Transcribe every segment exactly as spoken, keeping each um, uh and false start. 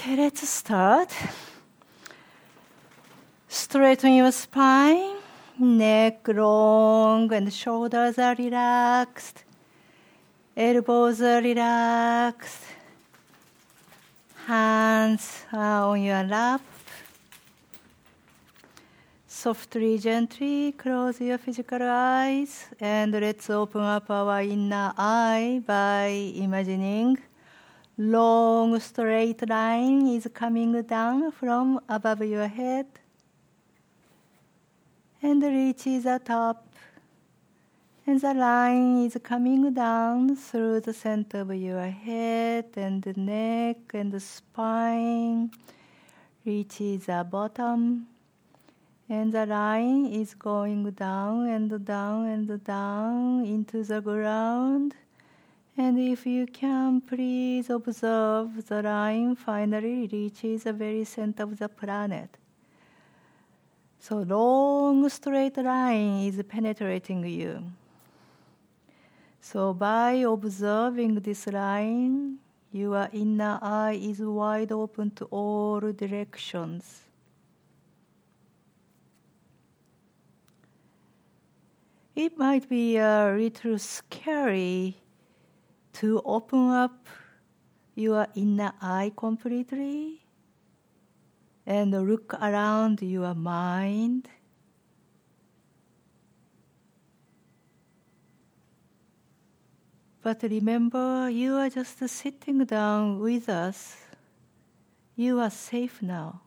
Okay, let's start. Straighten your spine, neck long and shoulders are relaxed, elbows are relaxed, hands are on your lap. Softly, gently close your physical eyes and let's open up our inner eye by imagining long straight line is coming down from above your head and reaches the top, and the line is coming down through the center of your head and the neck and the spine, reaches the bottom, and the line is going down and down and down into the ground. And if you can, please observe the line finally reaches the very center of the planet. So long straight line is penetrating you. So by observing this line, your inner eye is wide open to all directions. It might be a little scary to open up your inner eye completely and look around your mind. But remember, you are just sitting down with us. You are safe now.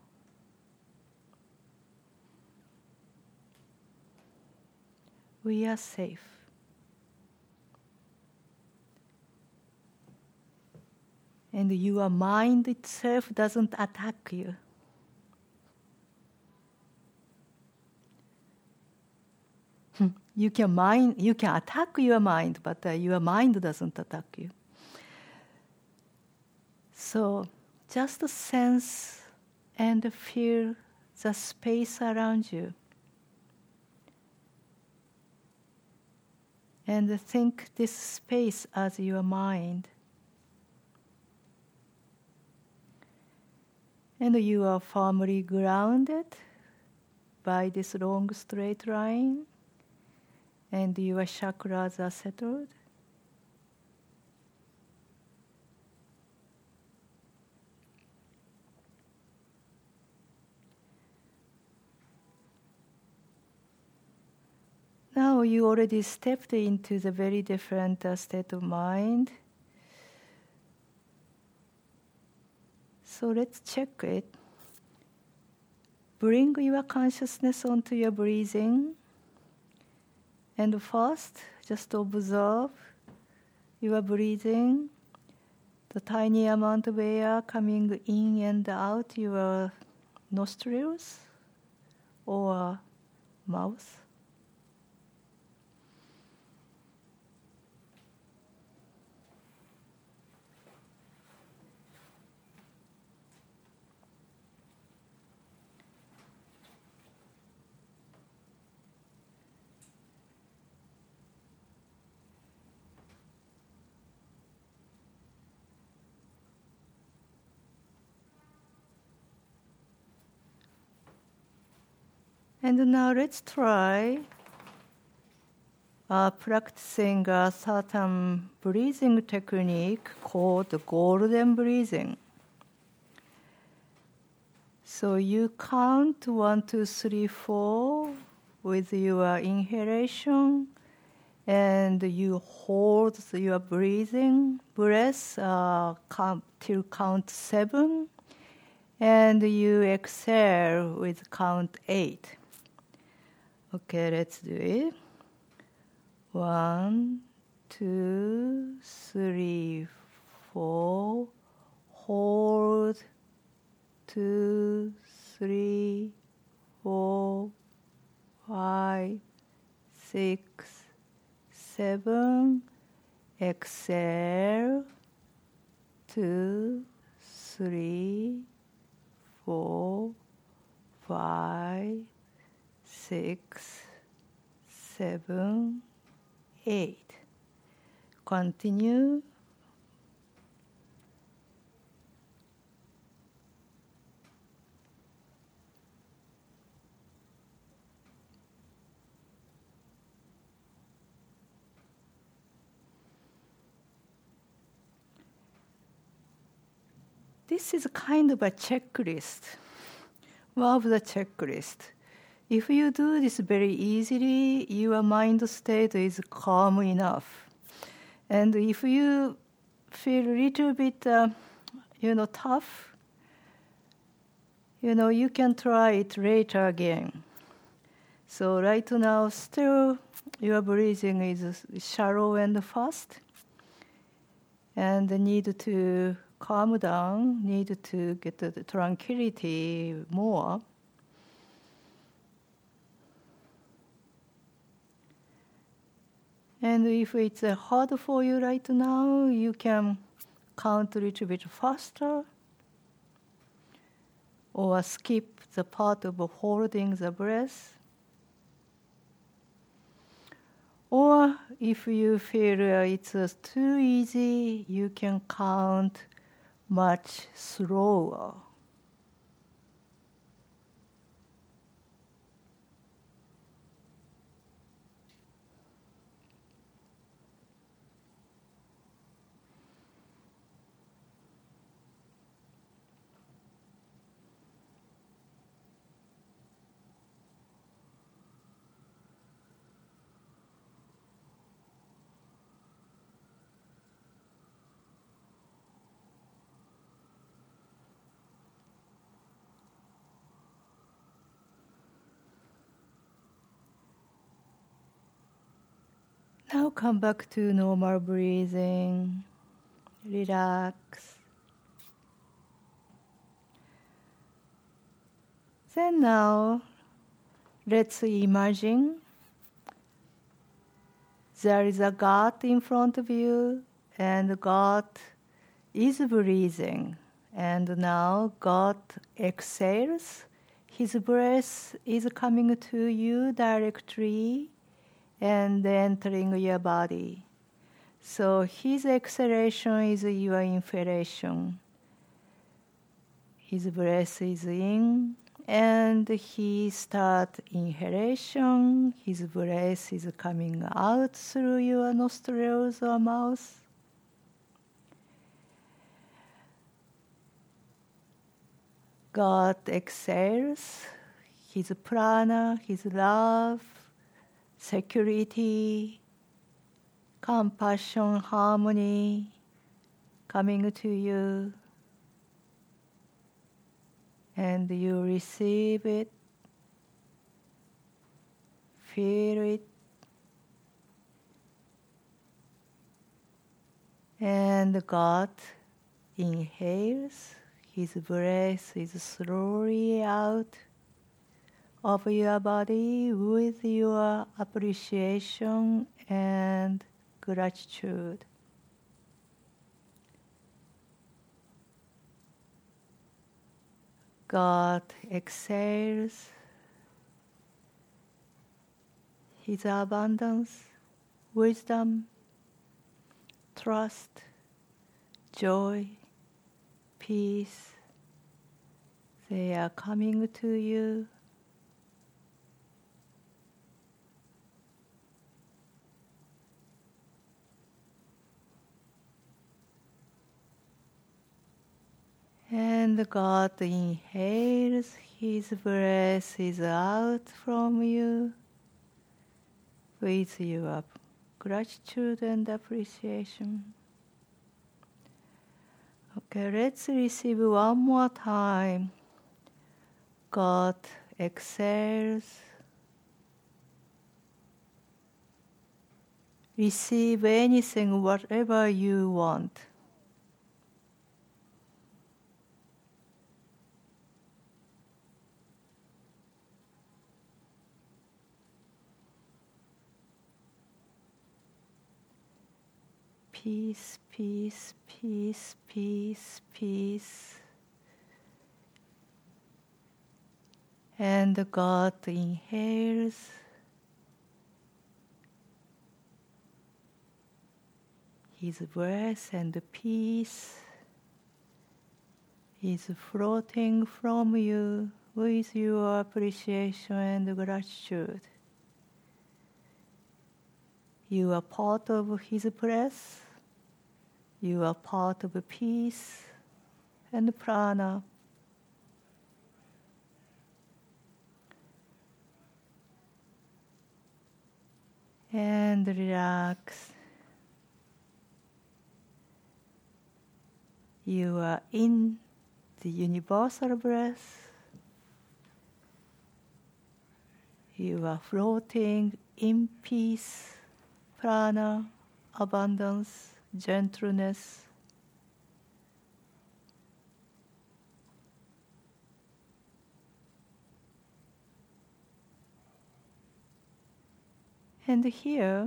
We are safe. And your mind itself doesn't attack you. You can mind, you can attack your mind, but uh, your mind doesn't attack you. So just sense and feel the space around you. And think this space as your mind. And you are firmly grounded by this long straight line, and your chakras are settled. Now you already stepped into the very different uh, state of mind. So let's check it. Bring your consciousness onto your breathing. And first, just observe your breathing, the tiny amount of air coming in and out your nostrils or mouth. And now let's try uh, practicing a certain breathing technique called golden breathing. So you count one, two, three, four with your inhalation, and you hold your breathing breath uh, count, till count seven, and you exhale with count eight. Okay, let's do it. One, two, three, four. Hold. Two, three, four, five, six, seven. Exhale. Two, three, four, five, six, seven, eight. Continue. this is kind of a checklist, one of the checklist. If you do this very easily, your mind state is calm enough. And if you feel a little bit, uh, you know, tough, you know, you can try it later again. So right now, still, your breathing is shallow and fast, and need to calm down, need to get the tranquility more. And if it's uh, hard for you right now, you can count a little bit faster, or skip the part of holding the breath. Or if you feel uh, it's uh, too easy, you can count much slower. Now come back to normal breathing. Relax. Then now, let's imagine there is a God in front of you, and God is breathing. And now God exhales. His breath is coming to you directly and entering your body. So his exhalation is your inhalation. His breath is in, and he starts inhalation. His breath is coming out through your nostrils or mouth. God exhales his prana, his love, security, compassion, harmony coming to you, and you receive it, feel it, and God inhales. His breath is slowly out of your body with your appreciation and gratitude. God exhales his abundance, wisdom, trust, joy, peace. They are coming to you. And God inhales, his breath is out from you with your gratitude and appreciation. Okay, let's receive one more time. God exhales. Receive anything, whatever you want. Peace, peace, peace, peace, peace. And God inhales. His breath and peace is floating from you with your appreciation and gratitude. You are part of his breath. You are part of peace and prana. And relax. You are in the universal breath. You are floating in peace, prana, abundance, gentleness. And here,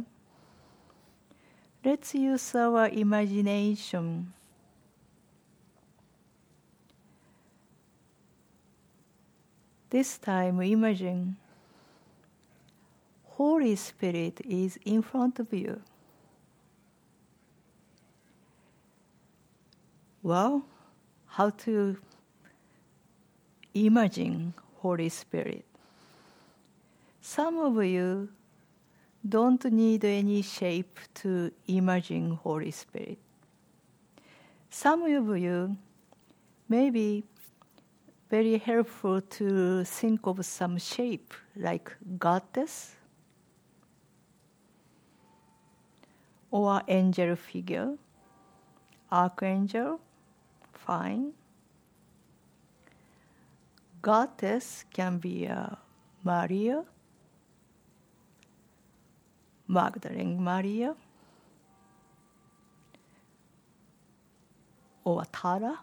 let's use our imagination. This time, imagine Holy Spirit is in front of you. Well, how to imagine Holy Spirit? Some of you don't need any shape to imagine Holy Spirit. Some of you may be very helpful to think of some shape like goddess or angel figure, archangel, fine. Goddess can be a Maria, Magdalene Maria, or Tara.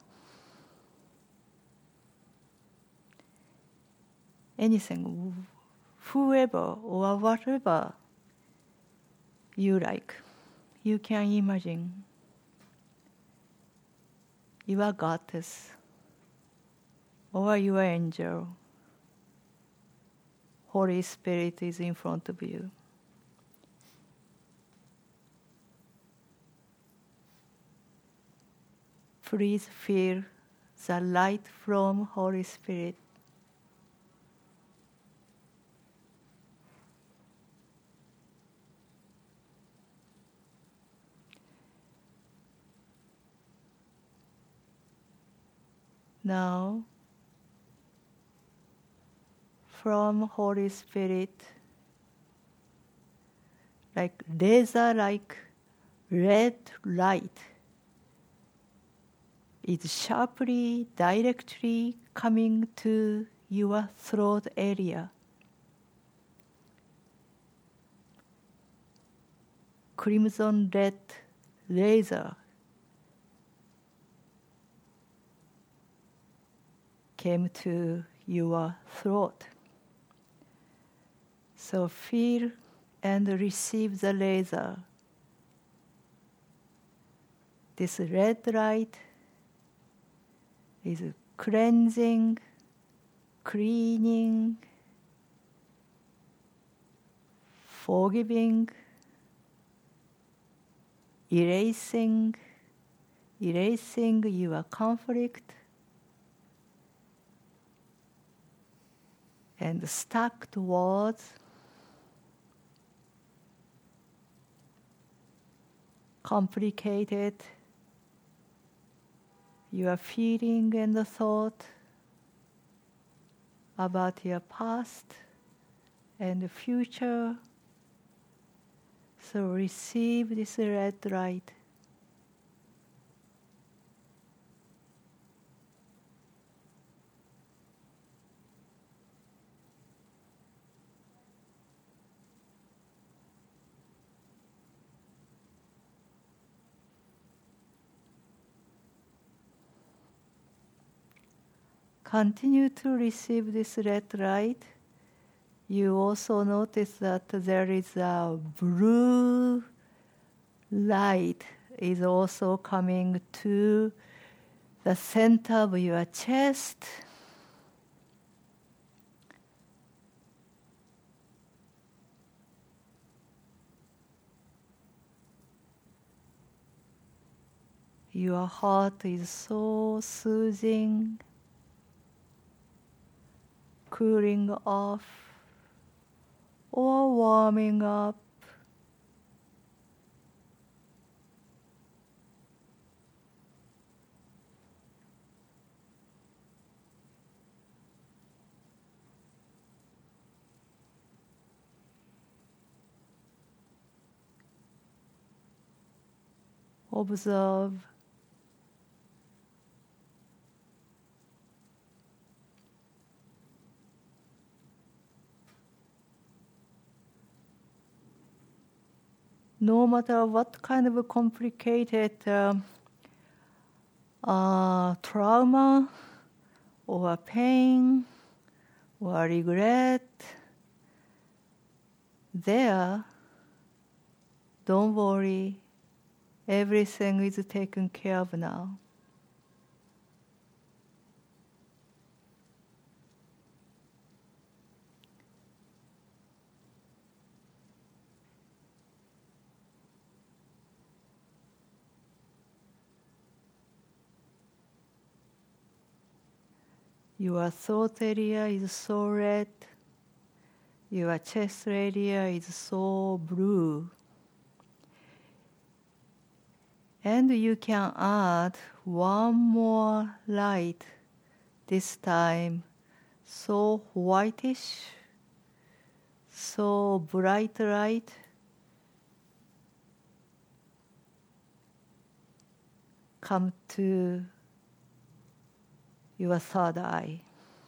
Anything, whoever or whatever you like, you can imagine. You are goddess or you are angel. Holy Spirit is in front of you. Please feel the light from Holy Spirit. Now, from Holy Spirit, like laser-like red light is sharply, directly coming to your throat area. Crimson red laser came to your throat. So feel and receive the laser. This red light is cleansing, cleaning, forgiving, erasing, erasing your conflict and stuck words, complicated, your feeling and the thought about your past and the future. So receive this red light. Continue to receive this red light. You also notice that there is a blue light is also coming to the center of your chest. Your heart is so soothing, cooling off or warming up. observe. No matter what kind of a complicated uh, uh, trauma or pain or regret, there, don't worry, everything is taken care of now. Your throat area is so red. Your chest area is so blue. And you can add one more light, this time so whitish, so bright light. Come to your third eye.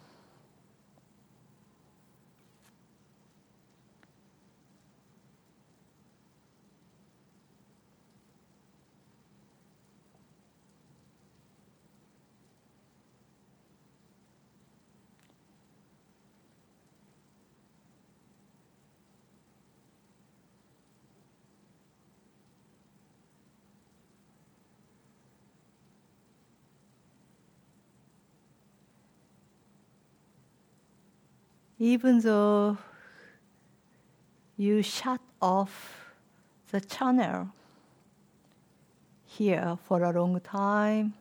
Even though you shut off the channel here for a long time,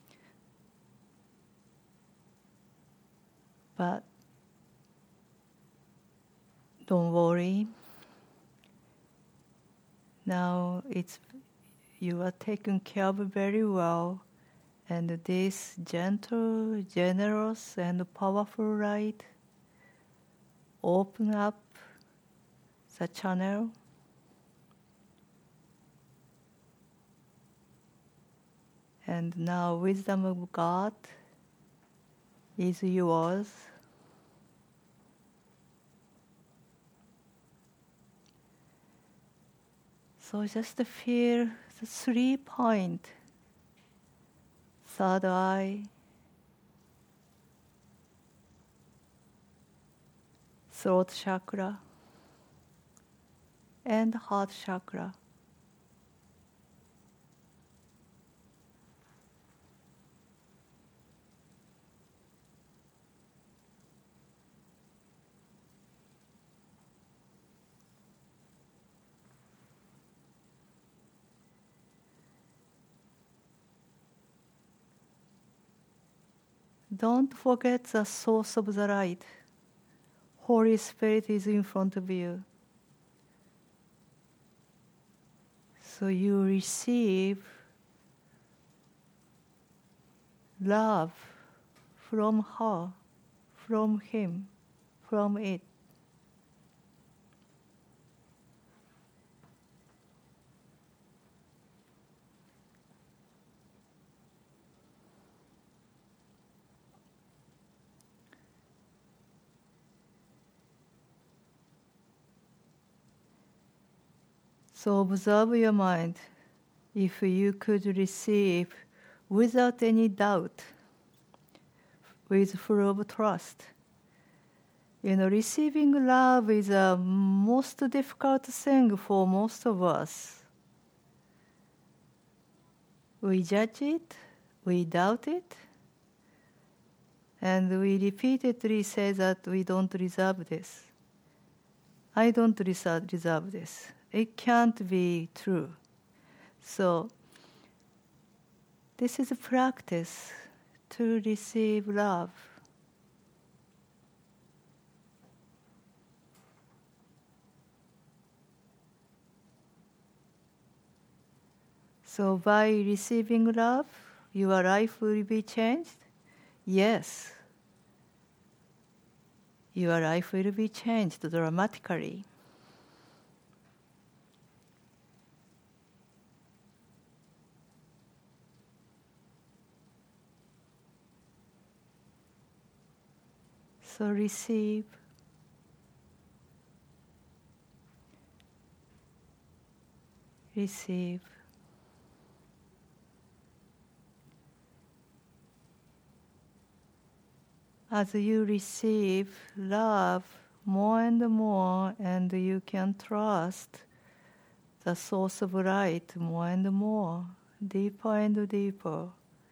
but don't worry. Now it's you are taken care of very well, and this gentle, generous, and powerful light open up the channel. And now wisdom of God is yours. So just feel the three point, third eye, throat chakra, and heart chakra. Don't forget the source of the light. Holy Spirit is in front of you. So you receive love from her, from him, from it. So observe your mind. If you could receive without any doubt, with full of trust. You know, receiving love is the most difficult thing for most of us. We judge it, we doubt it, and we repeatedly say that we don't deserve this. I don't deserve this. It can't be true. So, this is a practice to receive love. So, by receiving love, your life will be changed? Yes. Your life will be changed dramatically. So receive. Receive. As you receive love more and more, and you can trust the source of light more and more, deeper and deeper.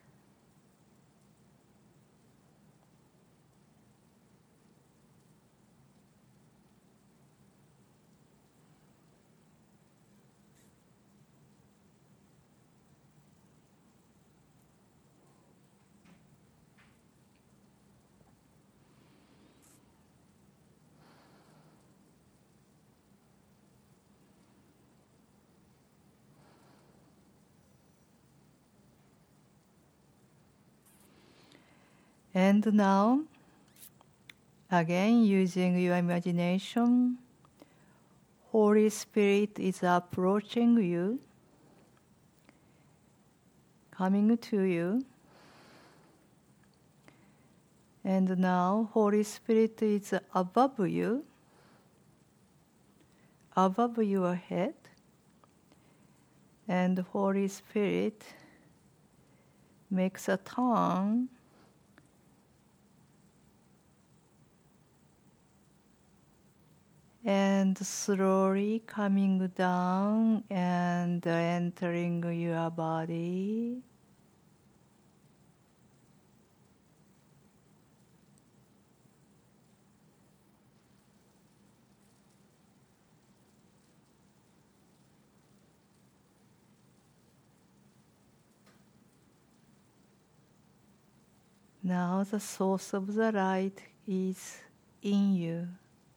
And now, again, using your imagination, Holy Spirit is approaching you, coming to you. And now, Holy Spirit is above you, above your head. And Holy Spirit makes a turn and slowly coming down and entering your body. Now the source of the light is in you.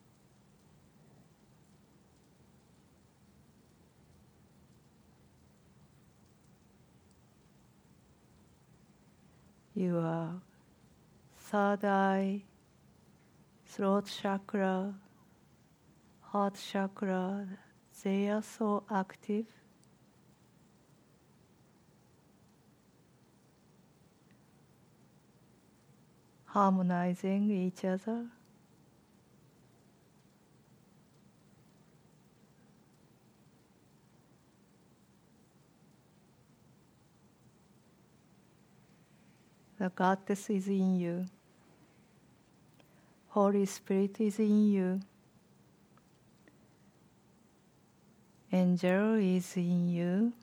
Your third eye, throat chakra, heart chakra, they are so active. Harmonizing each other. The Goddess is in you. Holy Spirit is in you. Angel is in you.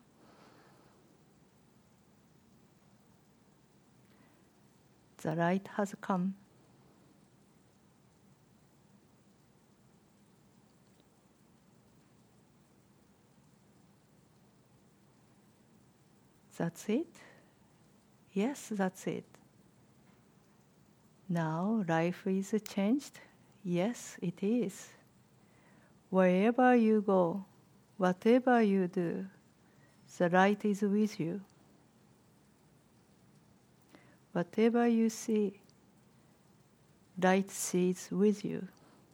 The light has come. That's it? Yes, that's it. Now life is changed? Yes, it is. Wherever you go, whatever you do, the light is with you. Whatever you see, light sees with you.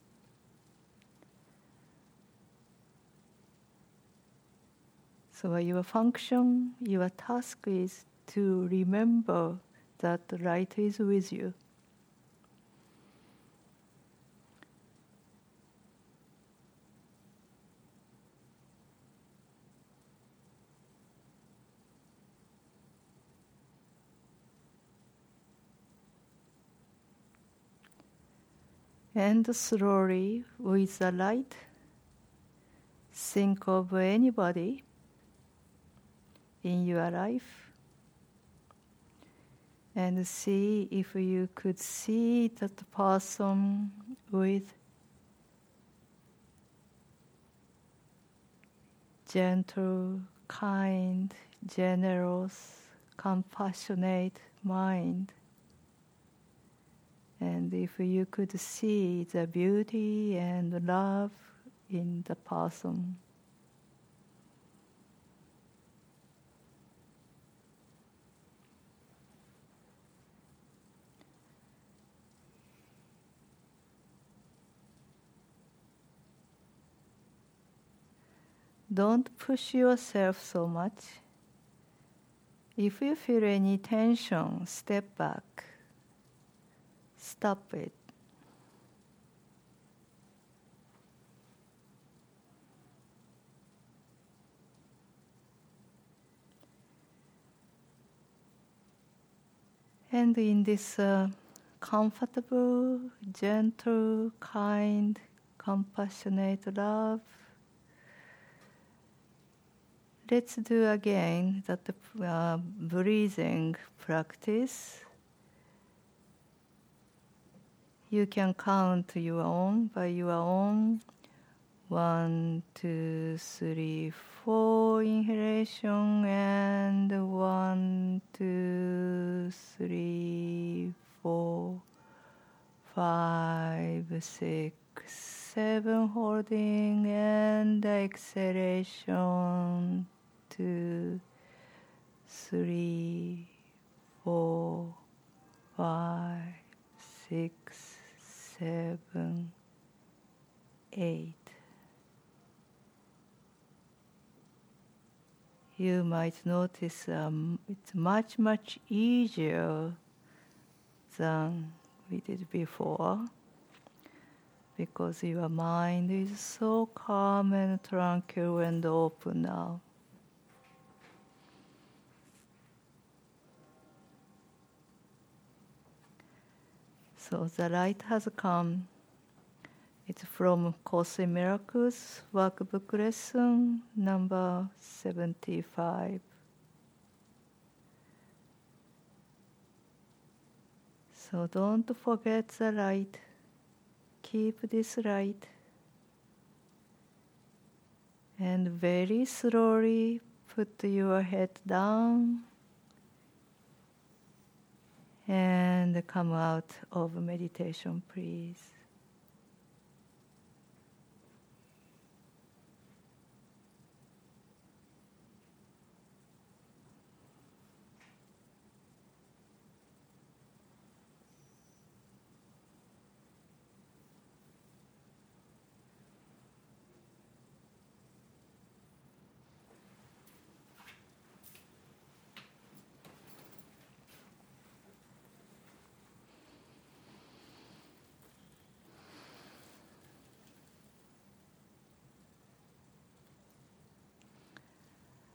So your function, your task is to remember that the light is with you. And slowly, with the light, think of anybody in your life and see if you could see that person with gentle, kind, generous, compassionate mind. And if you could see the beauty and love in the person. Don't push yourself so much. If you feel any tension, step back. Stop it. And in this uh, comfortable, gentle, kind, compassionate love, let's do again that uh, breathing practice. You can count your own by your own. One, two, three, four inhalation, and one, two, three, four, five, six, seven, holding, and exhalation, two, three, four, five, six, seven, eight. You might notice um, it's much, much easier than we did before because your mind is so calm and tranquil and open now. So the light has come. It's from Course in Miracles, workbook lesson number seventy-five. So don't forget the light. Keep this light. And very slowly put your head down and come out of meditation, please.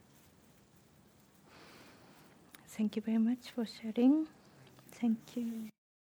Thank you very much for sharing. Thank you.